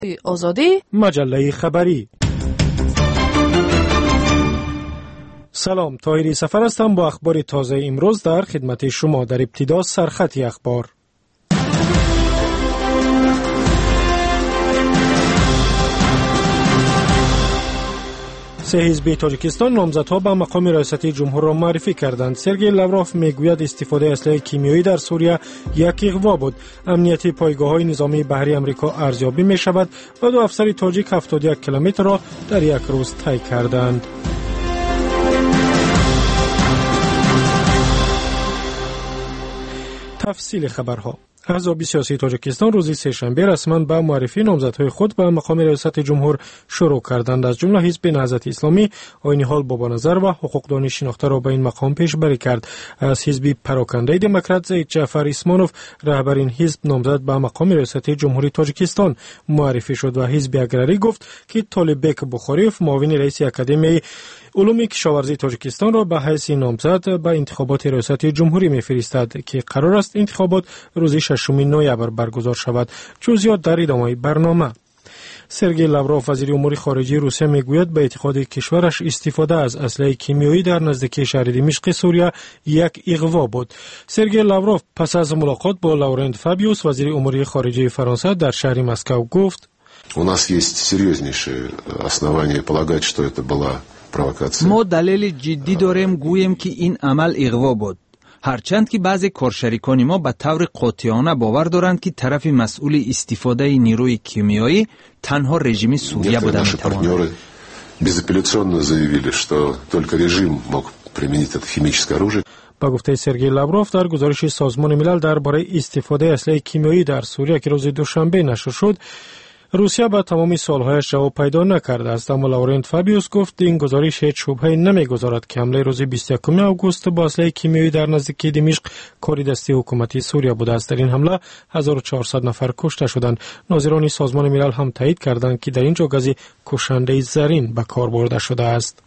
آزادی مجله خبری. سلام، طاهری سفر هستم با اخبار تازه امروز در خدمت شما. در ابتدا سرخط اخبار. سه حزب تاجیکستان نامزدها به مقام ریاست جمهور را معرفی کردند. سرگئی لاوروف میگوید استفاده اسلحه کیمیایی در سوریه یک اغوا بود. امنیت پایگاه‌های نظامی بحری آمریکا ارزیابی می شود و 2 افسر تاجیک 71 کیلومتر را در یک روز طی کردند. تفصیل خبرها. احزاب سیاسی تاجیکستان روز سه‌شنبه رسما به معرفی نامزدهای خود به مقام ریاست جمهور شروع کردند. از جمله حزب نهضت اسلامی عین حال بابانظر و حقوقدانی شناخته را به این مقام پیشبری کرد. از حزب پراکنده دموکرات زید جعفر اسمانوف رهبر این حزب نامزد به مقام ریاست جمهوری تاجیکستان معرفی شد و حزب اگراری گفت که طالبک بخاریف معاون رئیس اکادمی علوم کشاورزی تاجیکستان را به حیث نامزد به انتخابات ریاست جمهوری می‌فرستد که قرار است انتخابات روز 6 نوامبر برگزار شود. جزئیات در ادامه برنامه. سرگئی لاوروف وزیر امور خارجه روسیه میگوید به اعتقاد کشورش استفاده از اسلحه کیمیایی در نزدیکی شهر دمشق سوریه یک اغوا بود. سرگئی لاوروف پس از ملاقات با لورنت فابیوس وزیر امور خارجه فرانسه در شهر مسکو گفت: У нас есть серьезнейшие основания полагать, что это была провокация. ما دلیل جدی داریم گوییم که این عمل اغوا بود. هرچند که بعضی کارشریکان ما به طور قاطعانه باور دارند که طرف مسئول استفاده نیروی کیمیایی تنها رژیم سوریه بوده میتواند. Безапелляционно заявили, что только режим мог применить это химическое оружие. با گفته سرگئی لاوروف در گزارش سازمان ملل درباره استفاده اسلحه کیمیایی در سوریه که روز دوشنبه نشر شد، روسیه به تمام سوالهایش جواب پیدا نکرده است، اما لورنت فابیوس گفت این گزارش هیچ شبهه‌ای نمیگذارد که حمله روز 21 آگوست با اسلحه کیمیایی در نزدیکی دمشق کار دستی حکومتی سوریه بوده است. در این حمله 1400 نفر کشته شدند. ناظران سازمان ملل هم تایید کردند که در اینجا گاز کشنده زرین به کار برده شده است.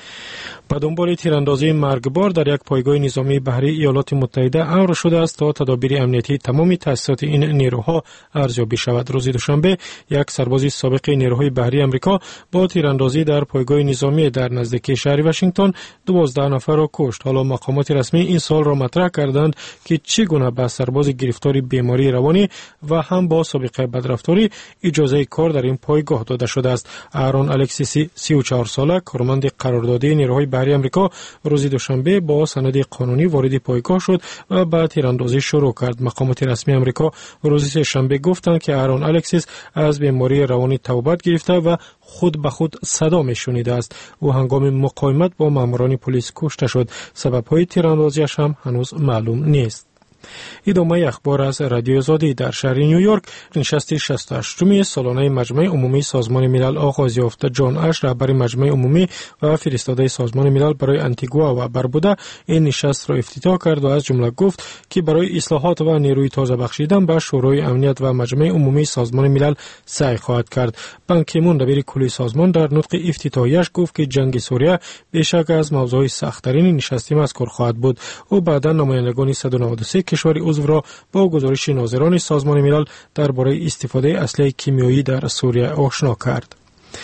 به دنبال تیراندازی مرگبار در یک پایگاه نظامی بحری ایالات متحده امر شده است تا تدابیر امنیتی تمام تاسیسات این نیروها ارزیابی شود. روز دوشنبه یک سرباز سابق نیروهای بحری آمریکا با تیراندازی در پایگاه نظامی در نزدیکی شهر واشنگتن 12 نفر را کشت. حالا مقامات رسمی این سوال را مطرح کردند که چگونه به سرباز گرفتار بیماری روانی و هم با سابقه بدرفتاری اجازه کار در این پایگاه داده شده است. آرون الکسیس 34 ساله کارمند قراردادی نیروهای بحری آمریکا روز دوشنبه با سند قانونی وارد پایگاه شد و بعد تیراندازی شروع کرد. مقامات رسمی آمریکا روز سه‌شنبه گفتند که آرون الکسیس از بیماری روانی توبه گرفته و خود به خود صدا میشنیده است. او هنگام مقاومت با ماموران پلیس کشته شد. سبب‌های تیراندازیش هم هنوز معلوم نیست. ادامه اخبار از رادیو آزادی. در شهر نیویورک نشست 68 سالانه مجمع عمومی سازمان ملل آغاز یافت. جان اش رهبر مجمع عمومی و فرستاده سازمان ملل برای انتیگوا و بربودا این نشست را افتتاح کرد و از جمله گفت که برای اصلاحات و نیروی تازه بخشیدن به شورای امنیت و مجمع عمومی سازمان ملل سعی خواهد کرد. بان کی مون دبیر کلی سازمان در نطق افتتاحیش گفت که جنگ سوریه بیشک از موضوع سخت‌ترین نشست مذکور خواهد بود. او بعدا نمایندگان 193 کشور عضو را با گزارش ناظران سازمان ملل درباره استفاده اسلحه کیمیایی در سوریه آشنا کرد.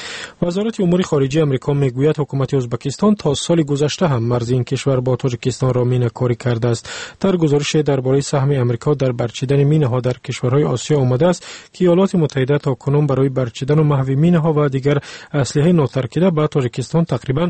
وزارت امور خارجه آمریکا میگوید حکومت ازبکستان تا سال گذشته هم مرز این کشور با تاجیکستان را مینه‌کاری کرده است. در گزارش درباره سهم آمریکا در برچیدن مینه‌ها در کشورهای آسیا آمده است که ایالات متحده تا کنون برای برچیدن و محو مینه‌ها و دیگر اسلحه ناترکیده به تاجیکستان تقریباً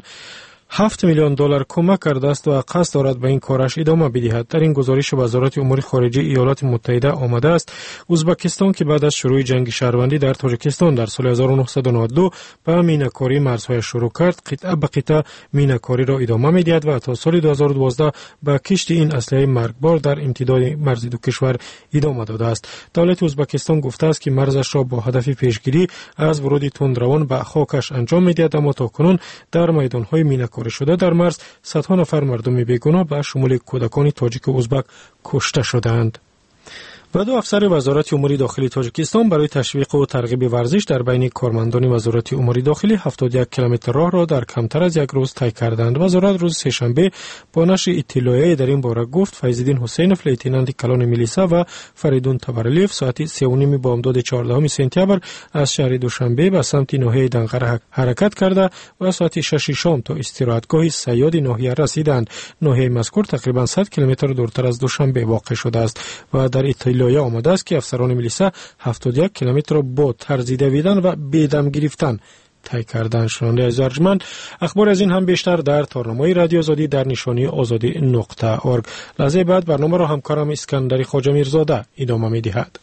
$7 میلیون کمک کرده است و قصد دارد به این کارش ادامه بدهد. در این گزارش وزارت امور خارجه ایالات متحده آمده است ازبکستان که بعد از شروع جنگ شهروندی در تاجیکستان در سال 1992 به مینه‌کاری مرزهای شروع کرد، قطعه به قطعه مینه‌کاری را ادامه می‌دهد و تا سال 2012 به کشت این اسلحه مرگبار در امتداد مرز دو کشور ادامه داده است. دولت ازبکستان گفته است که مرزش را با هدف پیشگیری از ورود تندروان به خاکش انجام می‌دهد، اما تاکنون در میدان‌های مینه‌کاری شده در مرز صدها نفر مردم بیگناه به شمول کودکان تاجیک و ازبک کشته شدند. و دو افسر وزارت امور داخلی تاجیکستان برای تشویق و ترغیب ورزش در بین کارمندان وزارت امور داخلی 71 کیلومتر راه را در کمتر از یک روز طی کردند. وزارت روز سه‌شنبه با نشر اطلاعیه در این باره گفت فیض‌الدین حسینوف لیتنانت کلان میلیسا و فریدون تبرلیف ساعت 3:30 بامداد 14 سپتامبر از شهر دوشنبه به سمت ناحیه دنقره حرکت کرده و ساعت 6 شام تا استراحتگاه صیاد ناحیه رسیدند. ناحیه مذکور تقریبا 100 کیلومتر دورتر از دوشنبه واقع شده است و در اطلاعیه آمده است که افسران میلیسا 71 کیلومتر را با طرز دویدن و بدم گرفتن طی کردند. شنونده عزیز ارجمند، اخبار از این هم بیشتر در تارنمای رادیو آزادی در نشانی azadi.org. لحظه بعد برنامه را همکارم اسکندر خواجه میرزاده ادامه می‌دهد.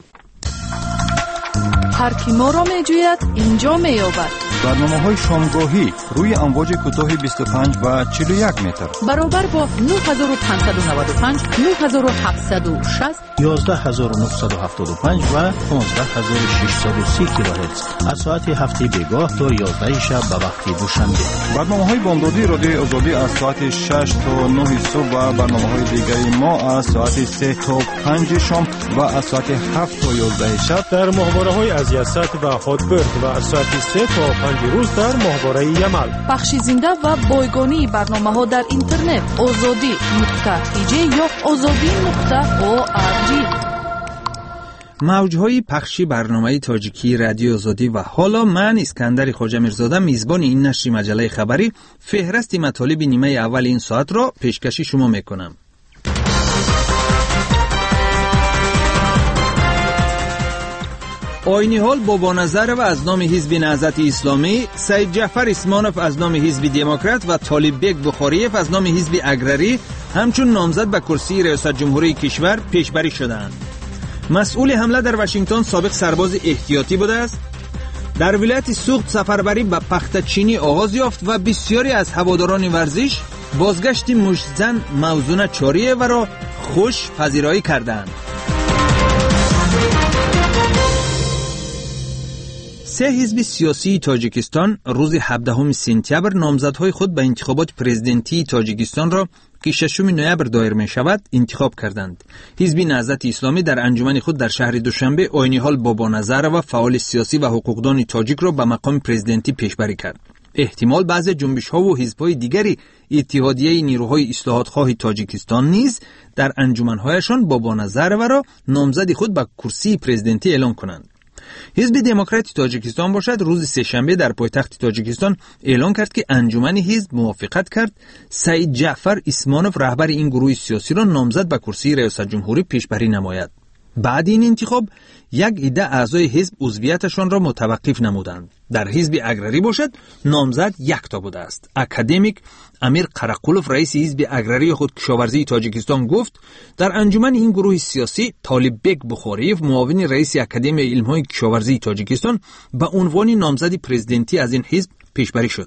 هر کی ما را می‌جوید اینجا می‌یابد. برنامه‌های شامگاهی روی امواج کوتاه 25 و 41 متر برابر با 9595 9760 11975 و 15630 کیلوهرتز از ساعت هفته بیگاه تا 11 شب به وقت دوشنبه. برنامه‌های بامدادی رادیو آزادی از ساعت 6 تا 9 صبح و برنامه‌های دیگری ما از ساعت 3 تا 5 شام و از ساعت 7 تا 11 شب در ماهواره‌های از یاسات و هاتبرد و از ساعت 3 تا 5 روز در ماهواره یمل. بخش زنده و بایگانی برنامه‌ها در اینترنت azadi.tj یا azadi.org. موج‌های پخشی برنامه تاجیکی رادیو آزادی و حالا من اسکندر خواجه میرزاده میزبان این نشر مجله خبری فهرست مطالب نیمه اول این ساعت را پیشکشی شما میکنم. آینی حال با نظر و از نام حزب نهضت اسلامی، سید جعفر اسمانوف از نام حزب دموکرات و طالب بیگ بخاریف از نام حزب اگراری همچون نامزد به کرسی ریاست جمهوری کشور پیشبری شدند. مسئول حمله در واشنگتن سابق سرباز احتیاطی بوده است. در ولایت سوخت سفربری به پخت چینی آغاز یافت و بسیاری از هواداران ورزش بازگشت مشتزن موزون چاریه و را خوش پذیرایی کردند. سه حزب سیاسی تاجیکستان روز 17 سپتامبر نامزدهای خود به انتخابات پرزیدنتی تاجیکستان را که 6 نوامبر دایر می شود انتخاب کردند. حزب نهضت اسلامی در انجمن خود در شهر دوشنبه آینی حال بابا نظر و فعال سیاسی و حقوقدان تاجیک را به مقام پرزیدنتی پیشبری کرد. احتمال بعضی جنبش‌ها و حزب‌های دیگری اتحادیه نیروهای اصلاحات‌خواه تاجیکستان نیز در انجمن‌هایشان بابا نظر و را نامزد خود به کرسی پرزیدنتی اعلام کنند. حزب دموکرات تاجیکستان باشد روز سه‌شنبه در پایتخت تاجیکستان اعلان کرد که انجمن حزب موافقت کرد سید جعفر اسمانوف رهبر این گروه سیاسی را نامزد به کرسی ریاست جمهوری پیشبری نماید. بعد این انتخاب یک عده اعضای حزب عضویتشان را متوقف نمودند. در حزب اگراری باشد نامزد یک تا بوده است. اکادمیک امیر قرقولوف رئیس حزب اگراری خود کشاورزی تاجیکستان گفت در انجمن این گروه سیاسی طالب بیگ بخاریف معاون رئیس اکادمی علم‌های کشاورزی تاجیکستان به عنوان نامزد پرزیدنتی از این حزب پیشبری شد.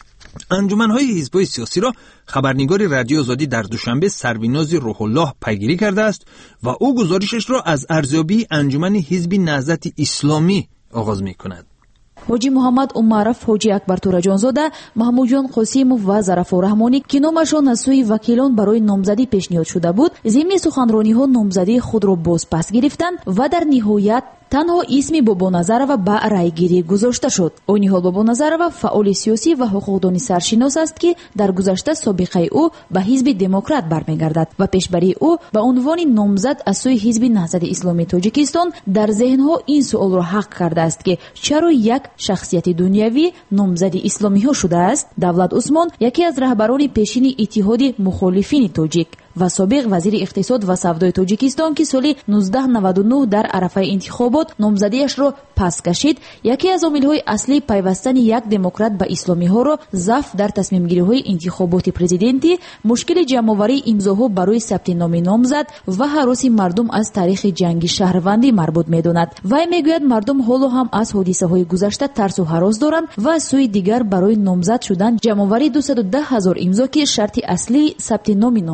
انجمن‌های حزب‌های سیاسی را خبرنگار رادیو آزادی در دوشنبه سرویناز روح الله پیگیری کرده است و او گزارشش را از ارزیابی انجمن حزب نهضت اسلامی آغاز می‌کند. حاجی محمد عمرف، حاجی اکبر تورجانزاده، محمود جان قاسیمов و ظرفور رحمانی که نامشان از سوی وکیلان برای نامزدی پیشنهاد شده بود، ضمن سخنرانی‌ها نامزدی خود را باز پس گرفتند و در نهایت تنها اسم بابا نظرов به رایگیری گذاشته شد. آینی حال بابا نظرов فعال سیاسی و حقوقدانی سرشناس است که در گذشته سابقه او به حزب دموکرات برمیگردد و پیشبری او به عنوان نامزد از سوی حزب نهضت اسلامی تاجیکستان در ذهنها این سوال را حق کرده است که چرا یک شخصیت دنیوی نامزد اسلامی ها شده است. دولت عثمان، یکی از رهبران پیشین اتحاد مخالفین تاجیک و سابق وزیر اقتصاد و سودای تاجیکستان که سال 1999 در عرفه انتخابات نامزدیش را پس کشید، یکی از عامل‌های اصلی پیوستن یک دموکرات به اسلامی ها را ضعف در تصمیم گیری‌های انتخابات پرزیدنتی، مشکل جمع‌آوری امضاها برای ثبت نام نامزد و هراس مردم از تاریخ جنگ شهروندی مربوط می‌داند. وی میگوید مردم حالا هم از حادثه‌های گذشته ترس و هراس دارند و از سوی دیگر برای نامزد شدن جمع‌آوری 210,000 امضا که شرط اصلی ثبت نام نامزدها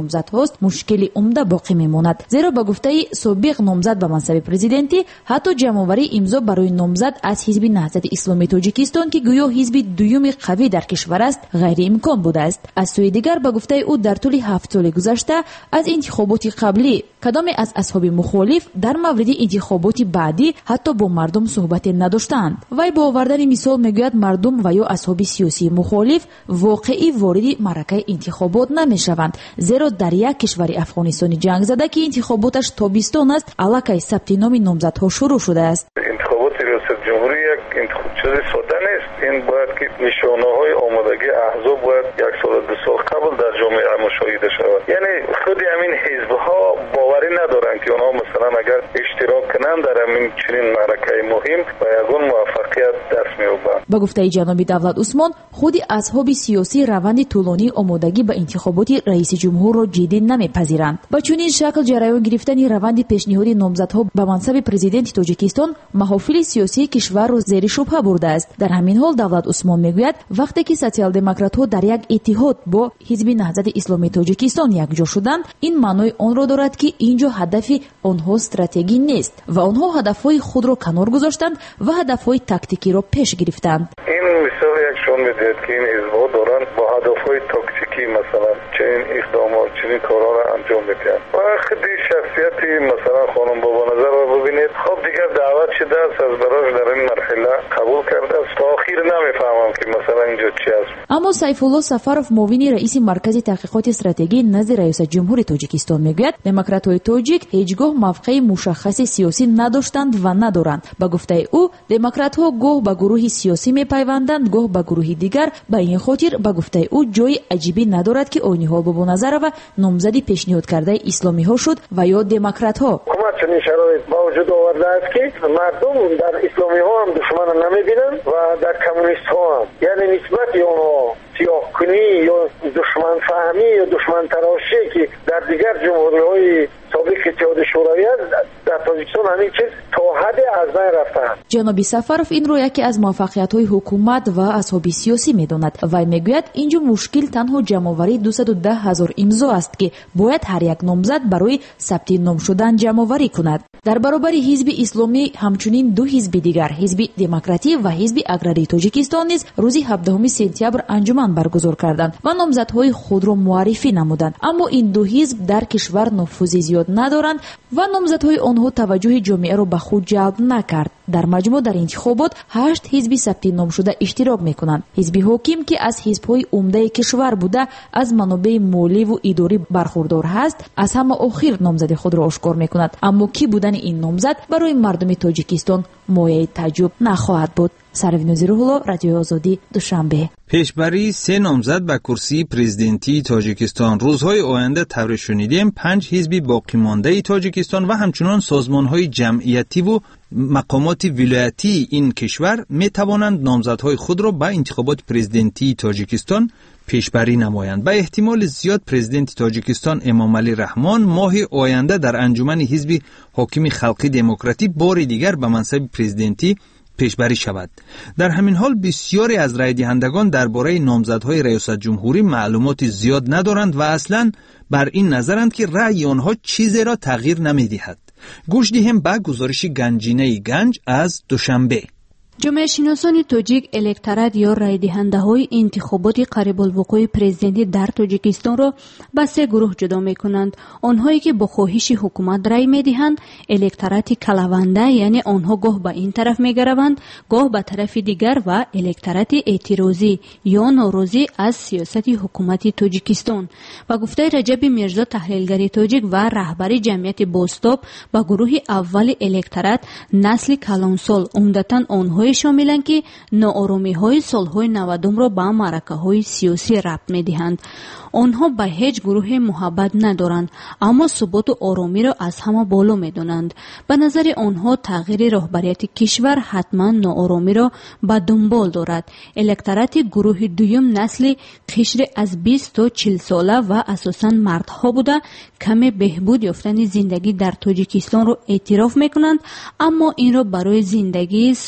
خواست مشکلی عمده باقی میماند، زیرا با گفته سابق نامزد به منصب پرزیدنتی حتی جمع‌آوری امضا برای نامزد از حزب نهضت اسلامی تاجیکستان که گویا حزب دوم قوی در کشور است غیر امکان بوده است. از سوی دیگر با گفته او در طول 7 سال گذشته از انتخابات قبلی کدام از اصحاب مخالف در مورد انتخابات بعدی حتی با مردم صحبت نداشتند. وی با آوردن مثال میگوید مردم و یا اصحاب سیاسی مخالف واقعی وارد معرکه انتخابات نمیشوند، زیرا در یک کشور افغانستان جنگ زده که انتخاباتش تابستان است الکی ثبت نام نامزدها شروع شده است. انتخابات ریاست جمهوری یک چیز ساده نیست. این باید که نشانه‌های آمادگی احزاب باید 1 سال 2 سال قبل در جامعه مشاهده شود. یعنی خود همین حزب‌ها باوری ندارند که آنها مثلا اگر اشتراک کنند در همین چنین معرکه مهم و یگان موفقیت دست می‌یابند. با گفته جناب دولت عثمان، خود اصحاب سیاسی روند طولانی آمادگی به انتخابات رئیس جمهور را جدی نمی‌پذیرند. با چنین شکل جریان گرفتن روند پیشنهادی نامزدها به منصب پرزیدنت تاجیکستان محافل سیاسی کشور را زیر شبهه برده است. در همین حال دولت عثمان میگوید وقتی که سوسیال دموکرات‌ها در یک اتحاد با حزب نهضت اسلامی تاجیکستان یکجا شدند، این معنای آن را دارد که اینجا هدف آنها استراتژی نیست و آنها هدفهای خود را کنار گذاشتند و هدفهای تاکتیکی را پیش گرفتند. این مثال یک شون می‌دهد که این حزب‌ها دارند با هدفهای تاکتیکی مثلا چنین اقدامات چنین کارها را انجام می‌دهند. و خودی شخصیتی مثلا خانم بابا نظر را ببینید، خب دیگر دعوت شده است از براش در این مرحله قبول کرده است. تا آخر نمی‌فهمم که مثلا اینجا چی است. اما سیف الله سفرов معاون رئیس مرکز تحقیقات استراتژی نزد رئیس جمهور تاجیکستان میگوید دموکرات‌های تاجیک هیچگاه موقع مشخص سیاسی نداشتند و ندارند. با گفته او دموکرات‌ها گاه به گروه سیاسی میپیوندند گاه به گروه دیگر. به این خاطر با گفته او جای عجیبی ندارد که آینی حال با نظر و نامزدی پیشنهاد کرده اسلامی ها شد و یا دموکرات-ها. حکومت چنین شرایط با وجود آورده است که مردم در اسلامی ها هم دشمن نمیبینند و در کمونیست ها هم، یعنی نسبت آنها سیاه‌کنی یا دشمن فهمی یا دشمن تراشی که در دیگر جمهوری های سابق اتحاد شوروی در تاجیکستان همین چیز تا حد از بین رفته. جناب سفرов این رو یکی از موفقیت‌های حکومت و اصحاب سیاسی می‌داند و میگوید اینجا مشکل تنها جمع‌آوری 210,000 امضا است که باید هر یک نامزد برای ثبت نام شدن جمع‌آوری کند. در برابر حزب اسلامی همچنین دو حزب دیگر، حزب دموکراتی و حزب اگراری تاجیکستان نیز روز 17 سپتامبر انجمن برگزار کردند و نامزدهای خود را معرفی نمودند. اما این دو حزب در کشور نفوذ زیاد ندارند و نامزدهای آنها توجه جامعه را به خود جلب نکرد. در مجموع در انتخابات 8 حزب ثبت نام شده اشتراک میکنند. حزب حاکم که از حزب‌های عمده کشور بوده از منابع مالی و اداری برخوردار هست، از همه آخر نامزد خود را آشکار میکند. اما کی بودن این نامزد برای مردم تاجیکستان مایه تعجب نخواهد بود. سروینوزی روح‌الله، رادیو آزادی، دوشنبه. پیشبری 3 نامزد به کرسی پرزیدنتی تاجیکستان. روزهای آینده طور شنیدیم 5 حزب باقی مانده تاجیکستان و همچنان سازمان‌های جمعیتی و مقامات ولایتی این کشور می توانند نامزدهای خود را به انتخابات پرزیدنتی تاجیکستان پیشبری نمایند. به احتمال زیاد پرزیدنت تاجیکستان امامعلی رحمان ماه آینده در انجمن حزب حاکم خلقی دموکراتی بار دیگر به منصب پرزیدنتی پیشبری شود. در همین حال بسیاری از رای دهندگان درباره نامزدهای ریاست جمهوری معلومات زیاد ندارند و اصلاً بر این نظرند که رای آنها چیزی را تغییر نمی‌دهد. گوش دهیم به گزارش گنجینه گنج از دوشنبه. جامعه شناسان تاجیک الکترات یا رای دهنده های انتخابات قریب الوقوع پرزیدنتی در تاجیکستان را به 3 گروه جدا می کنند. آنهایی که با خواهش حکومت رای می دهند الکترات کلونده، یعنی آنها گاه به این طرف می گروند گاه به طرف دیگر، و الکترات اعتراضی یا ناراضی از سیاست حکومت تاجیکستان. با گفته رجب میرزا تحلیلگر تاجیک و رهبر جمعیت باستاب، با گروه اول الکترات نسل کلانسال عمدتاً آنها شاملند که ناآرامی های سالهای 90 را به معرکه های سیاسی ربط می دهند. آنها به هیچ گروه محبت ندارند، اما ثبات و آرامی را از همه بالا می دانند. به نظر آنها تغییر رهبریت کشور حتما ناآرامی را به دنبال دارد. الکترات گروه دوم نسل قشر از 20 تا 40 ساله و اساساً مردها بوده کم بهبود یافتن زندگی در تاجیکستان را اعتراف می کنند، اما این را برای زندگی سزاوار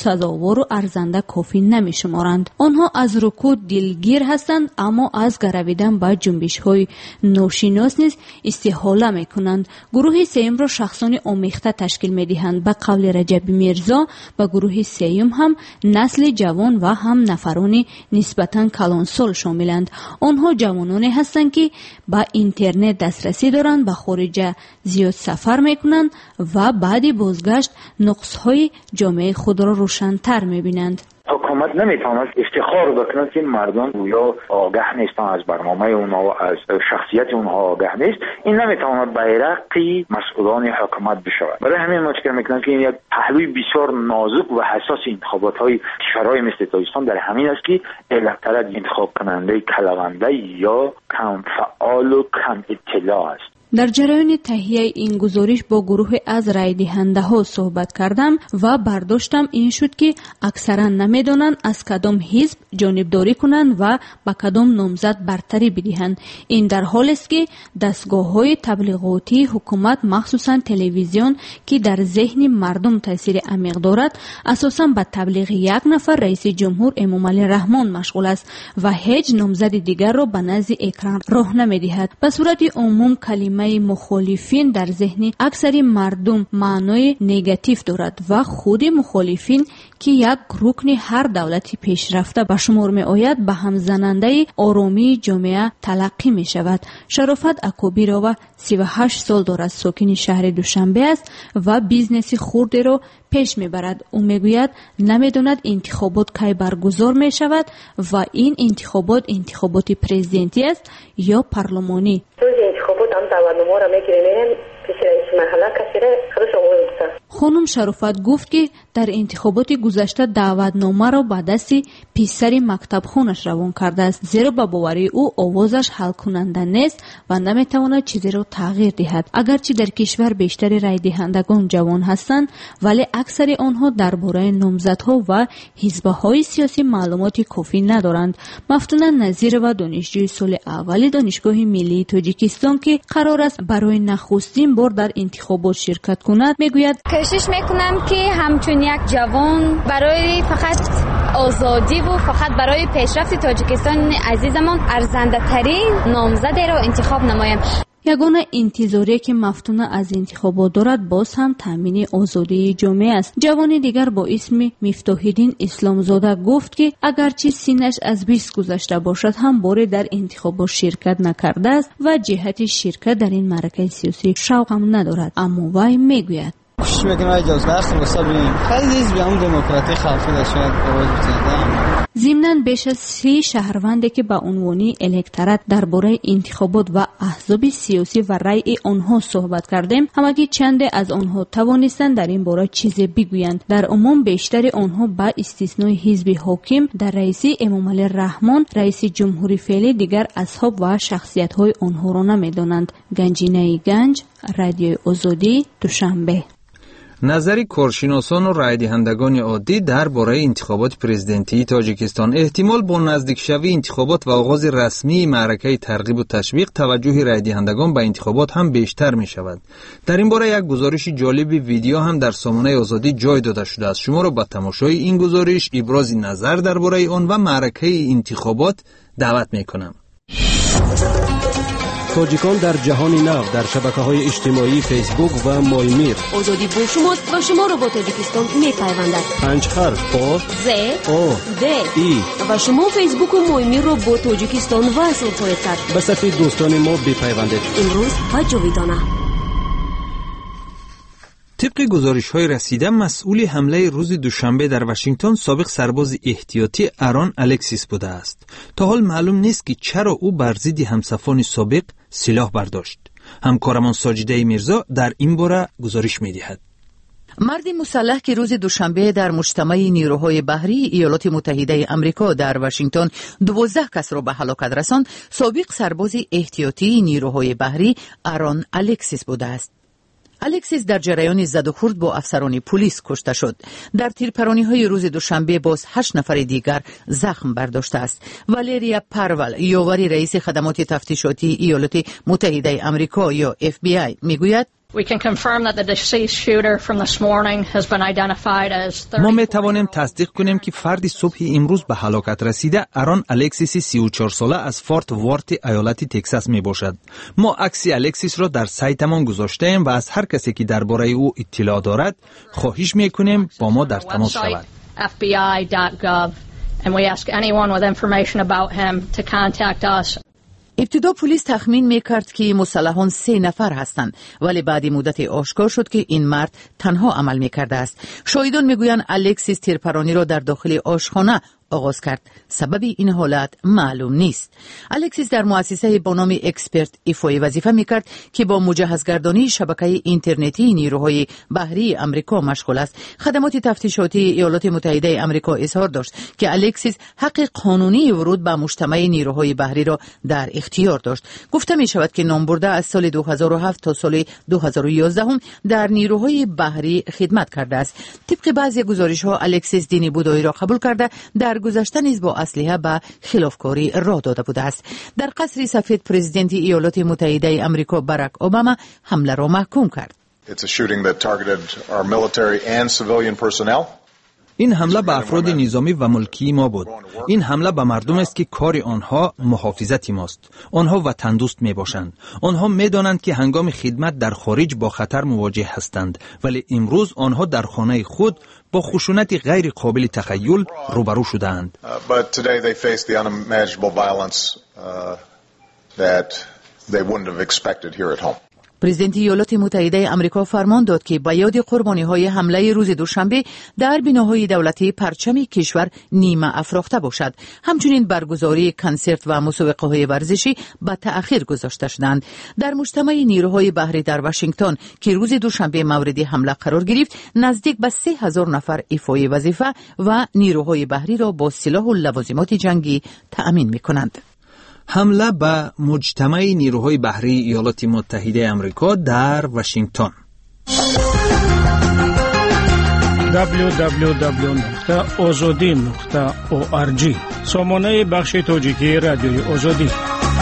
ناگوار و ارزنده کافی نمی شمارند. آنها از رکود دلگیر هستند، اما از گرویدن به جنبش های ناشناس نیز استحاله می کنند. گروه سوم را شخصان آمیخته تشکیل می دهند. به قول رجب میرزا به گروه سوم هم نسل جوان و هم نفران نسبتاً کلانسال شاملند. آنها جوانانی هستند که به اینترنت دسترسی دارند، به خارج زیاد سفر می کنند و بعد بازگشت نقصهای جامعه خود را روشن‌تر می بینند. حکومت نمیتواند افتخار بکند که مردم گویا آگاه نیستند از برنامه اونها و از شخصیت اونها آگاه نیست. این نمیتواند بیرقی مسئولان حکومت بشود. برای همین ما فکر میکنم که این یک پهلوی بسیار نازک و حساس انتخابات های کشورهای مثل تاجیکستان در همین است که الکترات انتخاب کننده کلغنده یا کم فعال و کم اطلاع است. در جریان تهیه این گزارش با گروه از رای دهنده ها صحبت کردم و برداشتم این شد که اکثرا نمیدانند از کدام حزب جانبداری کنند و با کدام نامزد برتری بدهند. این در حالی است که دستگاه های تبلیغاتی حکومت مخصوصا تلویزیون که در ذهن مردم تاثیر عمیق دارد اساسا به تبلیغ یک نفر رئیس جمهور امامعلی رحمان مشغول است و هیچ نامزد دیگر را به نزد اکران راه نمیدهد. به صورت عموم کلمه مخالفین در ذهن اکثر مردم معنای نگاتیو دارد و خود مخالفین که یک رکن هر دولتی پیشرفته به شمار می آید به هم زننده آرامی جامعه تلقی می شود. شرافت اکوبیرova 38 سال دارد، ساکن شهر دوشنبه است و بیزنس خرد را پیش می برد. او می گوید نمیداند انتخابات کی برگزار می شود و این انتخابات پرزیدنتی است یا پارلمانی. خانم شرافت گفت که در انتخابات گذشته دعوتنامه را به دست پسر مکتب خونش روان کرده است، زیرا به باوری او آوازش حل کننده نیست و نمیتواند چیزی را تغییر دهد. اگرچه در کشور بیشتر رای دهندگان جوان هستند، ولی اکثر آنها درباره نامزدها و حزب‌های سیاسی معلومات کافی ندارند. مفتون نظیر و دانشجوی سال اول دانشگاه ملی تاجیکستان که قرار است برای نخستین بار در انتخابات شرکت کند میگوید کوشش میکنم که همچون یک جوان برای فقط آزادی و فقط برای پیشرفت تاجیکستان عزیزمان ارزنده ترین نامزد را انتخاب نمایم. یگانه انتظاری که مفتون از انتخابات دارد باز هم تامین آزادی جامعه است. جوانی دیگر با اسم مفتاحالدین اسلامزاده گفت که اگرچه سینش از 20 گذشته باشد هم باری در انتخابات شرکت نکرده است و جهت شرکت در این معرکه سیاسی شوقم ندارد، اما وی میگوید کوشش میکنم اجازه برسم واسه ببینیم خیلی حزبی هم دموکراتی خلقی در شاید آواز بزنم. ضمناً بیش از 30 شهروندی که به عنوان الکترات درباره انتخابات و احزاب سیاسی و رأی آنها صحبت کردیم، همگی چند از آنها توانستند در این باره چیزی بگویند. در عموم بیشتر آنها با استثنای حزب حاکم در رئیس امامعلی رحمان رئیس جمهوری فعلی دیگر اصحاب و شخصیت‌های آنها را نمی‌دانند. گنجینه گنج، رادیو آزادی، دوشنبه. نظری کارشناسان و رای دهندگان عادی درباره انتخابات پرزیدنتی تاجیکستان: احتمال با نزدیک شوی انتخابات و آغاز رسمی معرکه ترغیب و تشویق توجه رای دهندگان به انتخابات هم بیشتر می شود. در این باره یک گزارش جالب ویدیو هم در سامانه آزادی جای داده شده است. شما را به تماشای این گزارش، ابراز نظر درباره آن و معرکه انتخابات دعوت می کنم. تاجیکان در جهان نو در شبکه‌های اجتماعی فیسبوک و مایمیر. آزادی با شماست و شما را با تاجیکستان می‌پیوندد. 5 حرف آ ز او د ای و شما فیسبوک و مایمیر را با تاجیکستان وصل خواهید کرد. به صفحه دوستان ما بپیوندید. امروز و جاویدانه. طبق گزارش‌های رسیده، مسئول حمله روز دوشنبه در واشنگتن سابق سرباز احتیاطی آرون الکسیس بوده است. تا حال معلوم نیست که چرا او بر ضد همسفران سابق سلاح برداشت. همکارمان ساجده میرزا در این باره گزارش می‌دهد. مرد مسلح که روز دوشنبه در مجتمع نیروهای بحری ایالات متحده آمریکا در واشنگتن 12 کس را به هلاکت رساند، سابق سرباز احتیاطی نیروهای بحری آرون الکسیس بوده است. الکسیس در جریان زد و خورد با افسران پلیس کشته شد. در تیرپرانی‌های روز دوشنبه باز 8 نفر دیگر زخم برداشته است. والریا پارول، یاور رئیس خدمات تفتیشاتی ایالات متحده آمریکا یا FBI میگوید ما می توانیم تصدیق کنیم که فردی صبح امروز به هلاکت رسیده آرون الکسیس 34 ساله از فورت وارت ایالت تگزاس می باشد. ما عکس الکسیس را در سایتمان گذاشته ایم و از هر کسی که درباره او اطلاع دارد خواهش می کنیم با ما در تماس شود. fbi.gov and we ask anyone with information about him to contact us. ابتدا پلیس تخمین میکرد که مسلحان 3 نفر هستند، ولی بعد مدت آشکار شد که این مرد تنها عمل میکرده است. شاهدان میگویند الکسیس تیرپرانی را در داخل آشخانه آغاز کرد. سبب این حالت معلوم نیست. الکسیس در مؤسسه با نام اکسپرت ایفای وظیفه میکرد که با مجهزگردانی شبکه اینترنتی نیروهای بحری امریکا مشغول است. خدمات تفتیشاتی ایالات متحده آمریکا اظهار داشت که الکسیس حق قانونی ورود به مجتمع نیروهای بحری را در اختیار داشت. گفته می شود که نامبرده از سال 2007 تا سال 2011 هم در نیروهای بحری خدمت کرده است. طبق بعضی گزارش‌ها الکسیس دین بودایی را قبول کرده در گذشته نیز با اسلحه به خلافکاری راه داده بوده است. در قصر سفید پرزیدنت ایالات متحده آمریکا باراک اوباما حمله را محکوم کرد. این حمله به افراد نظامی و ملکی ما بود. این حمله به مردم است که کار آنها محافظت ماست. آنها وطن دوست می باشند. آنها می دانند که هنگام خدمت در خارج با خطر مواجه هستند، ولی امروز آنها در خانه خود با خشونت غیر قابل تخیل روبرو شدند. پرزیدنت ایالات متحده آمریکا فرمان داد که به یاد قربانی‌های حمله روز دوشنبه در بناهای دولتی پرچم کشور نیمه افراخته باشد. همچنین برگزاری کنسرت و مسابقه‌های ورزشی به تأخیر گذاشته شدند. در مجتمع نیروهای بحری در واشنگتن که روز دوشنبه مورد حمله قرار گرفت، نزدیک به 3000 نفر ایفای وظیفه و نیروهای بحری را با سلاح و لوازمات جنگی تأمین می‌کنند. حمله به مجتمع نیروهای بحری ایالات متحده آمریکا در واشنگتن. www.azadi.org سامانه بخش تاجیکی رادیوی آزادی.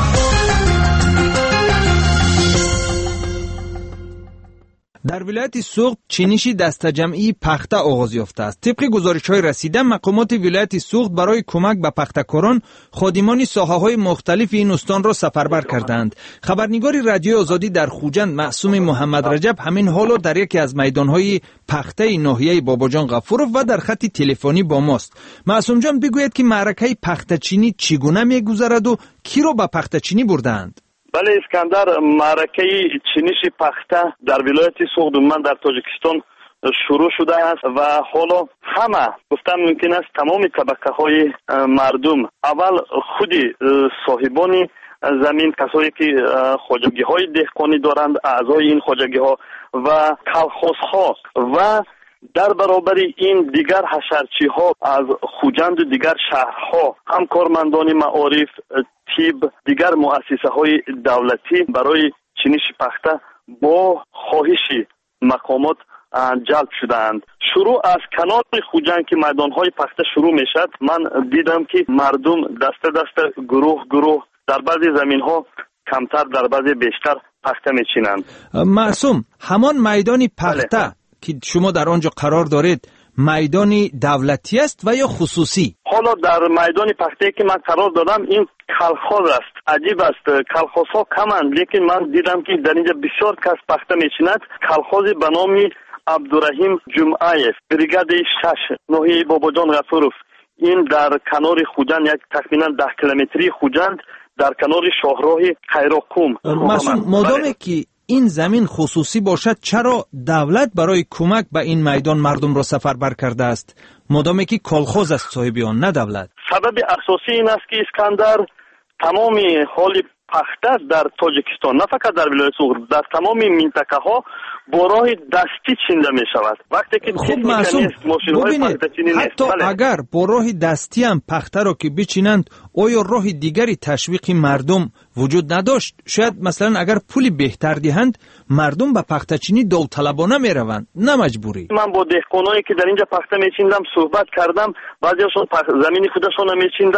در ولایت سوخت چینشی دسته‌جمعی پخته آغاز یافته است. طبق گزارش‌های رسیده مقامات ولایت سوخت برای کمک به پخته‌کاران خادمان ساحه‌های مختلف این استان را سفربر کردند. خبرنگار رادیو آزادی در خوجند معصوم محمد رجب همین حال در یکی از میدان‌های پخته ناحیه باباجان غفورов و در خط تلفنی با ماست. معصوم جان بگوید که معرکه پخته‌چینی چگونه می‌گذرد و کی را به پخته‌چینی بردند؟ بله اسکندر، معرکه چینش پخته در ولایت سوخت در تاجیکستان شروع شده است و حالا همه گفتم ممکن است تمام طبقه های مردم، اول خود صاحبان زمین، کسایی که خواجگی های دهقانی دارند، اعضای این خواجگی ها و کلخوز ها و در برابر این دیگر حشرچی ها از خوجند و دیگر شهرها، هم کارمندان معارف، طب، دیگر مؤسسه های دولتی برای چینش پخته با خواهش مقامات جلب شدند. شروع از کنار خوجند که میدان های پخته شروع می شد، من دیدم که مردم دسته دسته گروه در بعضی زمین ها کمتر در بعضی بیشتر پخته می چینند. معصوم، همان میدان پخته که شما در آنجا قرار دارید میدان دولتی است و یا خصوصی؟ حالا در میدان پخته که من قرار دادم این کلخاز است. عجیب است، کلخازها کمند، لیکن من دیدم که در اینجا بسیار کس پخته میچیند. کلخازی به نام عبدالرحیم جمعیف، بریگاد 6 ناحیه باباجان غفورov، این در کنار خوجند، یک تقریبا 10 کیلومتری خوجند، در کنار شاهراه خیراکوم. مادامی که این زمین خصوصی باشد، چرا دولت برای کمک به این میدان مردم را سفربر کرده است؟ مادامی که کلخوز است صاحب آن، نه دولت. سبب اساسی این است که اسکندر تمام حال پخته در تاجیکستان، نه فقط در ولایت سوخت، در تمام منطقه ها با راه دستی چینده می شود. وقتی که خب معصوم، ببینید حتی اگر با راه دستی هم پخته را که بچینند، آیا راه دیگری تشویق مردم وجود نداشت؟ شاید مثلا اگر پولی بهتر دهند مردم به پخته چینی داوطلبانه می روند، نه مجبوری. من با دهقانایی که در اینجا پخته می چیندم صحبت کردم، بعضیشون زمین خودشون می چیندند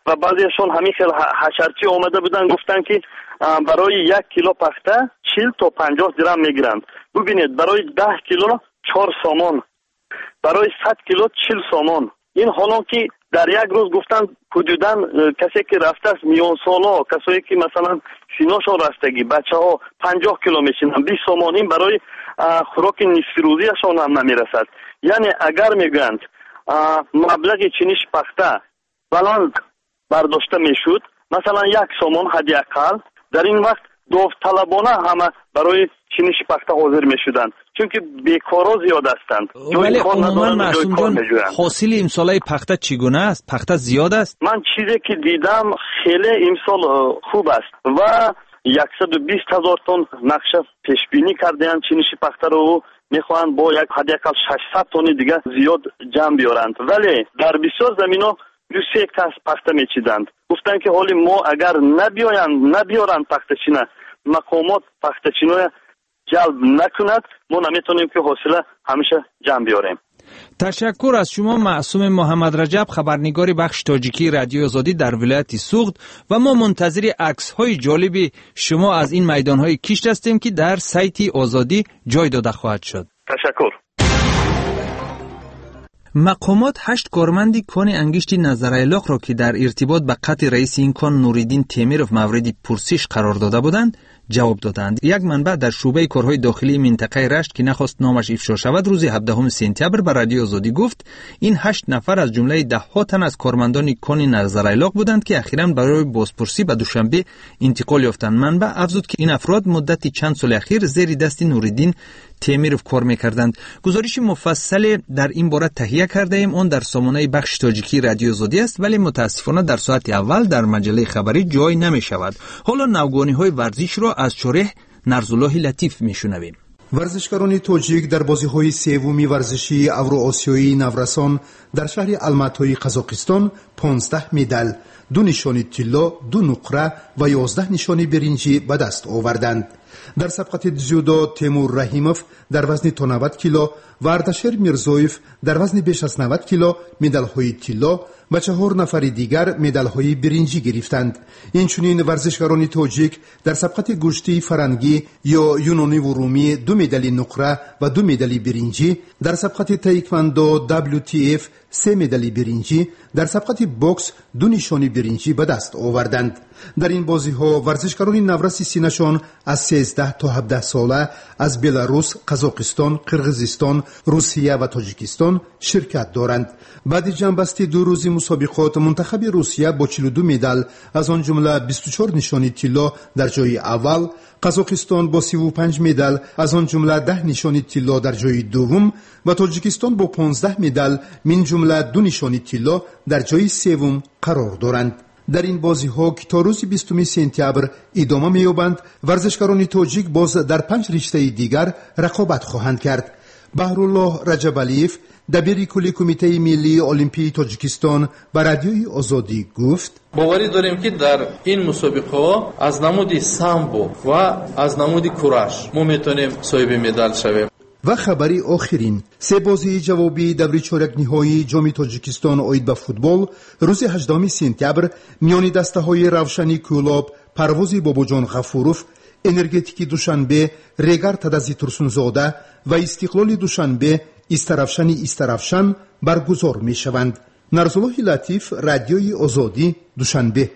و بعضیشون همین خیلی حشرچی آمده بودن گفتن که برای 1 کیلو پخته 40 تا 50 درم میگیرند. ببینید برای 10 کیلو 4 سامان، برای 100 کیلو 40 سامان. این حالا که در یک روز گفتن حدوداً کسی که رفته است میان سالا، کسایی که مثلا سیناشون رفتگی، بچه ها 50 کیلو میشینن، 20 سامان این برای خوراک نصف روزیشون هم نمیرسد. یعنی اگر میگویند مبلغ چینش پخته بلند برداشته میشد، مثلا 1 سامان حداقل، در این وقت داوطلبانه همه برای چینش پخته حاضر میشدند، چون که بیکارا زیاد هستند. ولی عموما معصوم جان حاصل امسال پخته چگونه است؟ پخته زیاد است؟ من چیزی که دیدم خیلی امسال خوب است و 120,000 تن نقشه پیش بینی کردند چینش پخته رو میخوان با یک حداقل 600 تن دیگه زیاد جمع بیارند. ولی در بسیار زمینا 2-3 کس پخته میچیدند. گفتن که حالی ما اگر نبیارن پخته چینه، مقامات پخته چینه جلب نکند، ما نمیتونیم که حاصله همیشه جمع بیاریم. تشکر از شما معصوم محمد رجب، خبرنگار بخش تاجیکی رادیو آزادی در ولایت سوخت، و ما منتظر عکس‌های جالب شما از این میدان‌های کشت هستیم که در سایت آزادی جای داده خواهد شد. تشکر. مقامات 8 کارمند کان انگشت نظرایلاق را که در ارتباط به قتل رئیس این کان نوریدین تیمیروف مورد پرسش قرار داده بودند جواب دادند. یک منبع در شعبه کارهای داخلی منطقه رشت که نخواست نامش افشا شود روز 17 سپتامبر به رادیو آزادی گفت این 8 نفر از جمله 10 تن از کارمندان کان نظرایلاق بودند که اخیراً برای بازپرسی به دوشنبه انتقال یافتند. منبع افزود که این افراد مدت چند سال اخیر زیر دست نوریدین تیمیروف کار می‌کردند. گزارش مفصل در این باره تهیه کرده ایم، اون در سامانه بخش تاجیکی رادیو آزادی است، ولی متاسفانه در ساعت اول در مجله خبری جای نمی‌شود. حالا نوگانی‌های ورزش را از شریح نرزالله لطیف می‌شنویم. ورزشکاران تاجیک در بازی‌های سوم ورزشی اوراسیایی نورسان در شهر الماتای قزاقستان 15 مدال، 2 نشان طلا، 2 نقره و 11 نشان برنجی به دست آوردند. در سبقت جودو تیمور رحیموف در وزن تا 90 کیلو و اردشیر میرزویف در وزن بیش از 90 کیلو مدال‌های طلا و 4 نفر دیگر مدال‌های برنجی گرفتند. اینچنین ورزشکاران تاجیک در سبقت گوشتی فرنگی یا یونانی و رومی 2 مدال نقره و 2 مدال برنجی، در سبقت تایکواندو WTF 3 مدال برنجی، در سبقت بوکس 2 نشان برنجی به دست آوردند. در این بازی‌ها ورزشکاران نورس سینشان از 13 تا 17 ساله از بلاروس، قزاقستان، قرغیزستان، روسیه و تاجیکستان شرکت دارند. بعد جنبسته 2 روزی مسابقات منتخب روسیه با 42 مدال از آن جمله 24 نشان طلا در جای اول، قزاقستان با 35 مدال از آن جمله 10 نشان طلا در جای دوم و تاجیکستان با 15 مدال من جمله 2 نشان طلا در جای سوم قرار دارند. در این بازی ها که تا روز 20 سپتامبر ادامه می‌یابند، ورزشکاران تاجیک باز در 5 رشته دیگر رقابت خواهند کرد. بهرالله رجبالیف دبیر کل کمیته ملی المپی تاجیکستان به رادیوی آزادی گفت: باوری داریم که در این مسابقه ها از نمود سامبو و از نمود کورش ما میتونیم صاحب مدال شویم. و خبری آخرین 3 بازی جوابی دوره چهارک نهایی جام تاجیکستان اوید به فوتبال روز 18 سپتامبر میان دسته‌های روشنی کولاب، پروازی باباجان غفوروف، انرژتیکی دوشنبه، ریگر تدازی ترسونزاده و استقلال دوشنبه استرافشن برگزار می شوند. نرزالله لطیف، رادیوی آزادی، دوشنبه.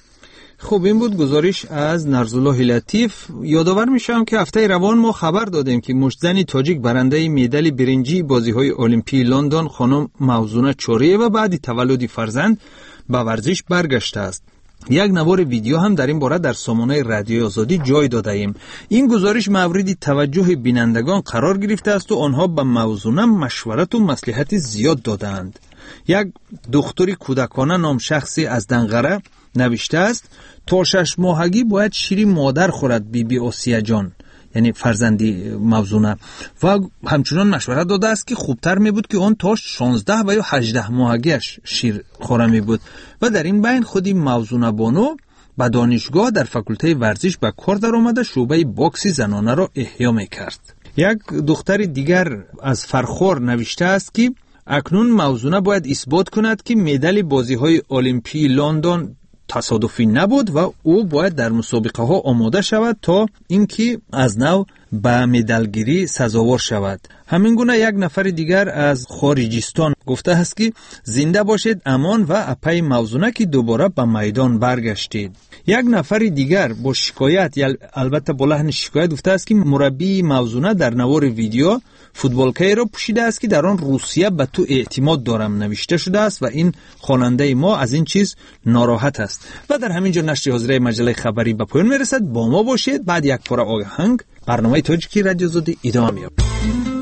خب این بود گزارش از نرزالله لطیف. یادآور میشم که هفته روان ما خبر دادیم که مشتزن تاجیک برنده مدال برنجی بازی‌های المپی لندن خانم موزونه چوریه و بعد تولد فرزند به ورزش برگشته است. یک نوار ویدیو هم در این باره در سامانه رادیو آزادی جای داده ایم. این گزارش مورد توجه بینندگان قرار گرفته است و آنها به موزونه مشورت و مصلحت زیاد دادند. یک دختری کودکانه نام شخصی از دنقره نوشته است تا 6 ماهگی باید شیر مادر خورد بی آسیه جان، یعنی فرزندی موزونه، و همچنان مشورت داده است که خوبتر می بود که اون تا 16 و یا 18 ماهگیش شیر خوره می بود. و در این بین خودی موزونه بانو به دانشگاه در فاکولته ورزش به کار در آمده شعبه باکسی زنانه را احیا می کرد. یک دختر دیگر از فرخور نوشته است که اکنون موزونه باید اثبات کند که مدال بازی‌های المپی لندن تصادفی نبود و او باید در مسابقه ها آماده شود تا اینکه از نو به مدالگیری سزاوار شود. همین گونه یک نفر دیگر از خارجستان گفته است که زنده باشید امان و اپای موزونه که دوباره به میدان برگشتید. یک نفر دیگر با شکایت، البته با لحن شکایت، گفته است که مربی موزونه در نوار ویدیو فوتبالکایی را پوشیده است که در آن روسیه به تو اعتماد دارم نوشته شده است و این خواننده ما از این چیز ناراحت است. و در همین جا نشر حاضره مجله خبری به پایان میرسد. با ما باشید. بعد یک پاره آهنگ برنامه تاجیکی رادیو آزادی ادامه می‌یابد.